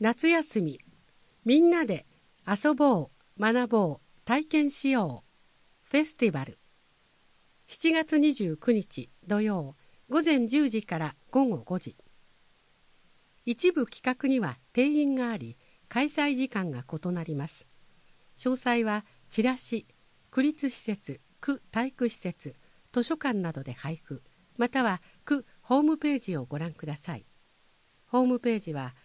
夏休み、みんなで遊ぼう、学ぼう、体験しよう。フェスティバル。7月29日土曜、午前10時から午後5時。一部企画には定員があり、開催時間が異なります。詳細はチラシ、区立施設、区体育施設、図書館などで配布、または区ホームページをご覧ください。ホームページは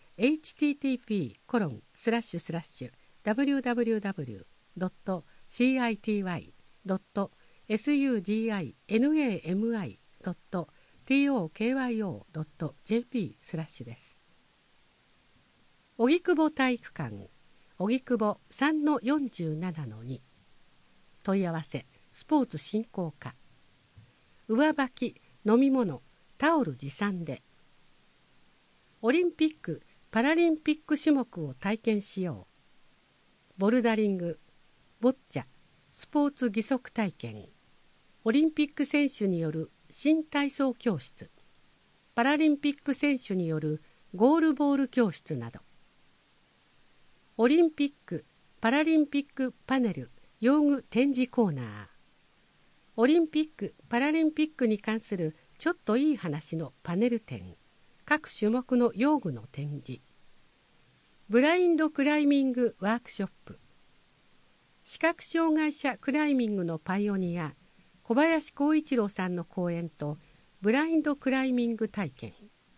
http://www.cityynami.tokyo.jp/ です。荻窪体育館、荻窪 3-47-2。問い合わせ、スポーツ振興課。上履き、飲み物、タオル持参で。オリンピック・パラリンピック種目を体験しよう。ボルダリング、ボッチャ、スポーツ義足体験。オリンピック選手による新体操教室。パラリンピック選手によるゴールボール教室など。オリンピック・パラリンピックパネル用具展示コーナー。オリンピック・パラリンピックに関するちょっといい話のパネル展。各種目の用具の展示。ブラインドクライミングワークショップ。視覚障害者クライミングのパイオニア小林光一郎さんの講演とブラインドクライミング体験。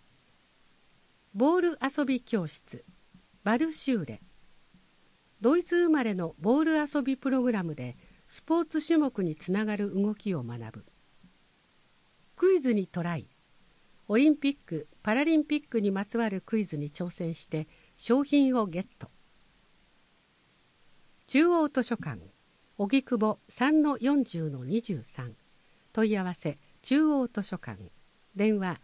ボール遊び教室バルシューレ。ドイツ生まれのボール遊びプログラムでスポーツ種目につながる動きを学ぶ。クイズにトライ。オリンピック・パラリンピックにまつわるクイズに挑戦して商品をゲット。中央図書館荻窪 3-40-23。問い合わせ中央図書館。電話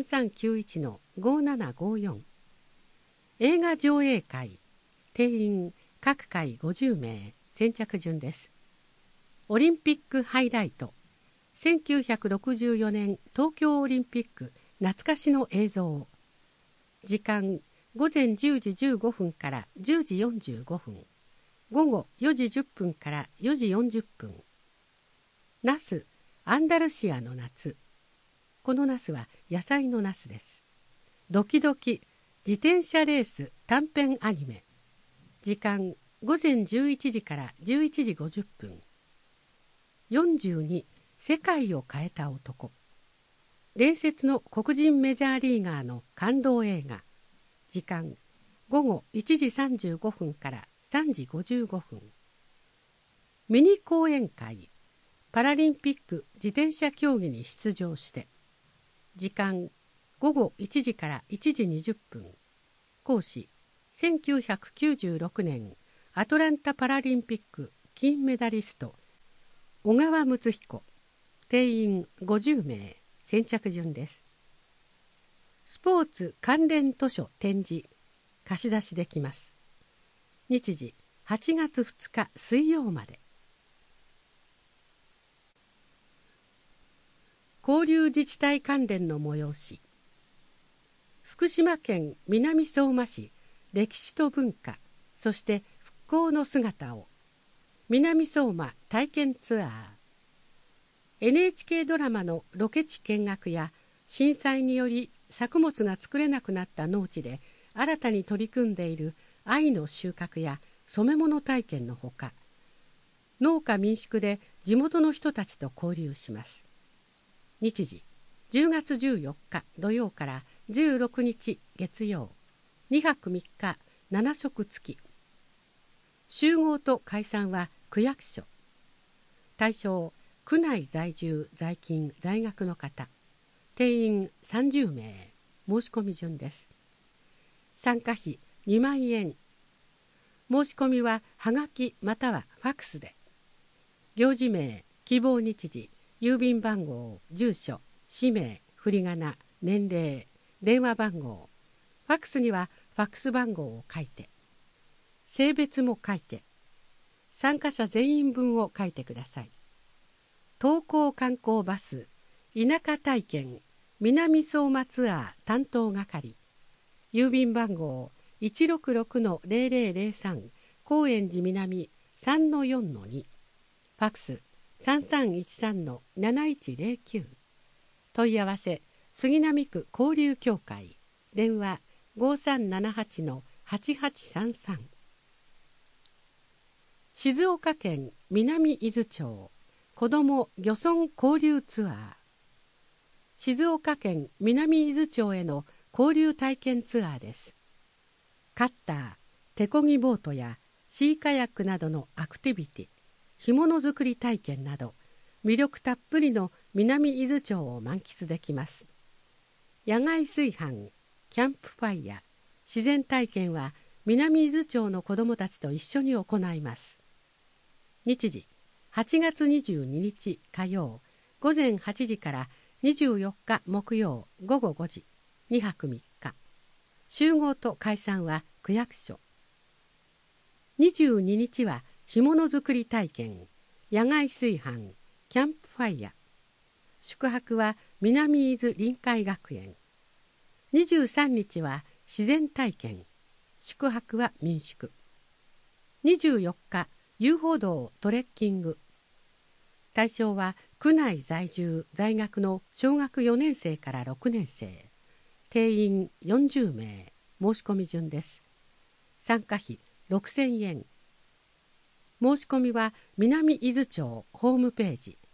3391-5754。映画上映会。定員各回50名。先着順です。オリンピックハイライト。1964年東京オリンピック懐かしの映像。時間午前10時15分から10時45分。午後4時10分から4時40分。ナスアンダルシアの夏。このナスは野菜のナスです。ドキドキ自転車レース短編アニメ。時間午前11時から11時50分。42世界を変えた男。伝説の黒人メジャーリーガーの感動映画。時間午後1時35分から3時55分。ミニ講演会。パラリンピック自転車競技に出場して。時間午後1時から1時20分。講師1996年アトランタパラリンピック金メダリスト小川睦彦。定員50名。先着順です。スポーツ関連図書展示貸し出しできます。日時8月2日水曜まで。交流自治体関連の催し。福島県南相馬市歴史と文化、そして復興の姿を。南相馬体験ツアー。NHK ドラマのロケ地見学や震災により作物が作れなくなった農地で新たに取り組んでいる藍の収穫や染め物体験のほか、農家民宿で地元の人たちと交流します。日時10月14日土曜から16日月曜。2泊3日7食付き。集合と解散は区役所。対象区内在住在勤在学の方。定員30名。申し込み順です。参加費2万円。申し込みははがきまたはファックスで。行事名、希望日時、郵便番号、住所、氏名、振り仮名、年齢、電話番号。ファックスにはファックス番号を書いて。性別も書いて。参加者全員分を書いてください。登校観光バス田舎体験南相馬ツアー担当係。郵便番号 166-0003 高円寺南 3-4-2、ファクス 3313-7109、問い合わせ杉並区交流協会、電話 5378-8833。静岡県南伊豆町子ども漁村交流ツアー。静岡県南伊豆町への交流体験ツアーです。カッター、手漕ぎボートやシーカヤックなどのアクティビティ、干物作り体験など魅力たっぷりの南伊豆町を満喫できます。野外炊飯、キャンプファイヤー、自然体験は南伊豆町の子どもたちと一緒に行います。日時8月22日火曜午前8時から24日木曜午後5時、2泊3日。集合と解散は区役所。22日は干物作り体験、野外炊飯、キャンプファイヤー。宿泊は南伊豆臨海学園。23日は自然体験、宿泊は民宿。24日、遊歩道トレッキング。対象は区内在住在学の小学4年生から6年生。定員40名。申し込み順です。参加費6000円。申し込みは南伊豆町ホームページ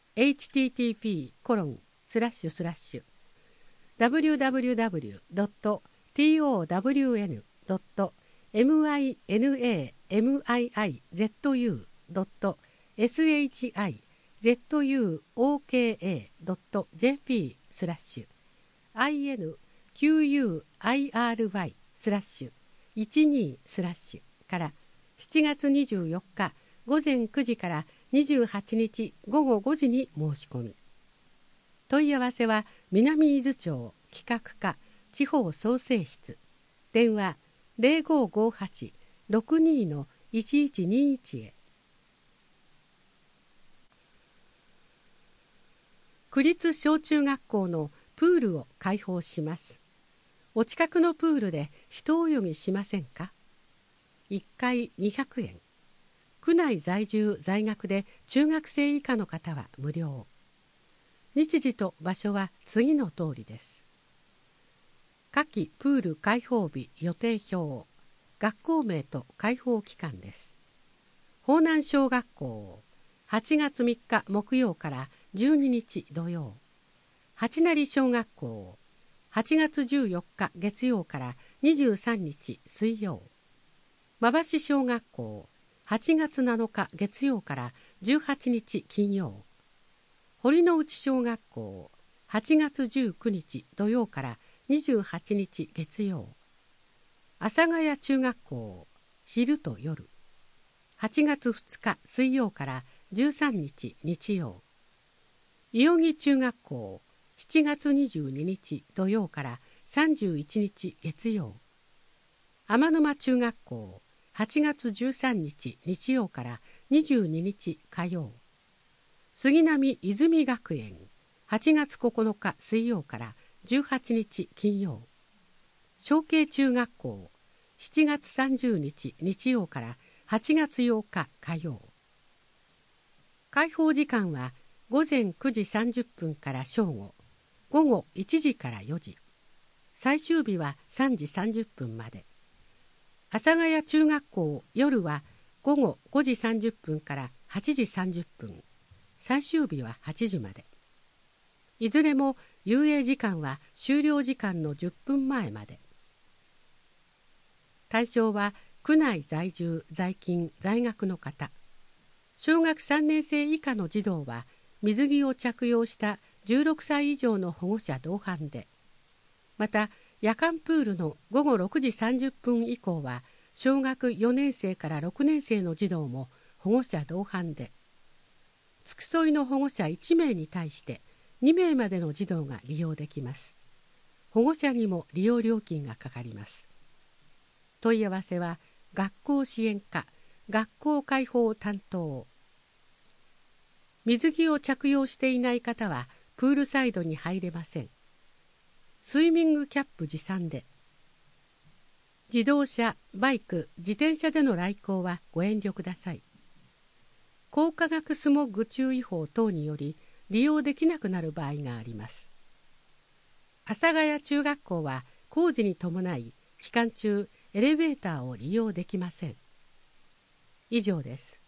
www.townyl.mizy.in.infy/12/12 から7月24日午前9時から28日午後5時に申し込み。問い合わせは南伊豆町企画課地方創生室、電話 0558-62-1121 へ。区立小中学校のプールを開放します。お近くのプールで一泳ぎしませんか。1回200円。区内在住在学で中学生以下の方は無料。日時と場所は次の通りです。夏季プール開放日予定表、学校名と開放期間です。方南小学校、8月3日木曜から12日土曜。八成小学校、8月14日月曜から23日水曜。馬橋小学校、8月7日月曜から18日金曜。堀之内小学校、8月19日土曜から28日月曜。阿佐ヶ谷中学校、昼と夜。8月2日水曜から13日日曜。伊予木中学校、7月22日土曜から31日月曜。天沼中学校、8月13日日曜から22日火曜。杉並泉学園、8月9日水曜から18日金曜。小慶中学校、7月30日日曜から8月8日火曜。開放時間は午前9時30分から正午、午後1時から4時。最終日は3時30分まで。阿佐ヶ谷中学校、夜は午後5時30分から8時30分。最終日は8時まで。いずれも遊泳時間は終了時間の10分前まで。対象は区内在住在勤在学の方。小学3年生以下の児童は水着を着用した16歳以上の保護者同伴で、また夜間プールの午後6時30分以降は小学4年生から6年生の児童も保護者同伴で、付き添いの保護者1名に対して2名までの児童が利用できます。保護者にも利用料金がかかります。問い合わせは学校支援課学校開放担当。水着を着用していない方はプールサイドに入れません。スイミングキャップ持参で。 自動車、バイク、自転車での来校はご遠慮ください。光化学スモッグ注意報等により利用できなくなる場合があります。阿佐ヶ谷中学校は工事に伴い期間中エレベーターを利用できません。以上です。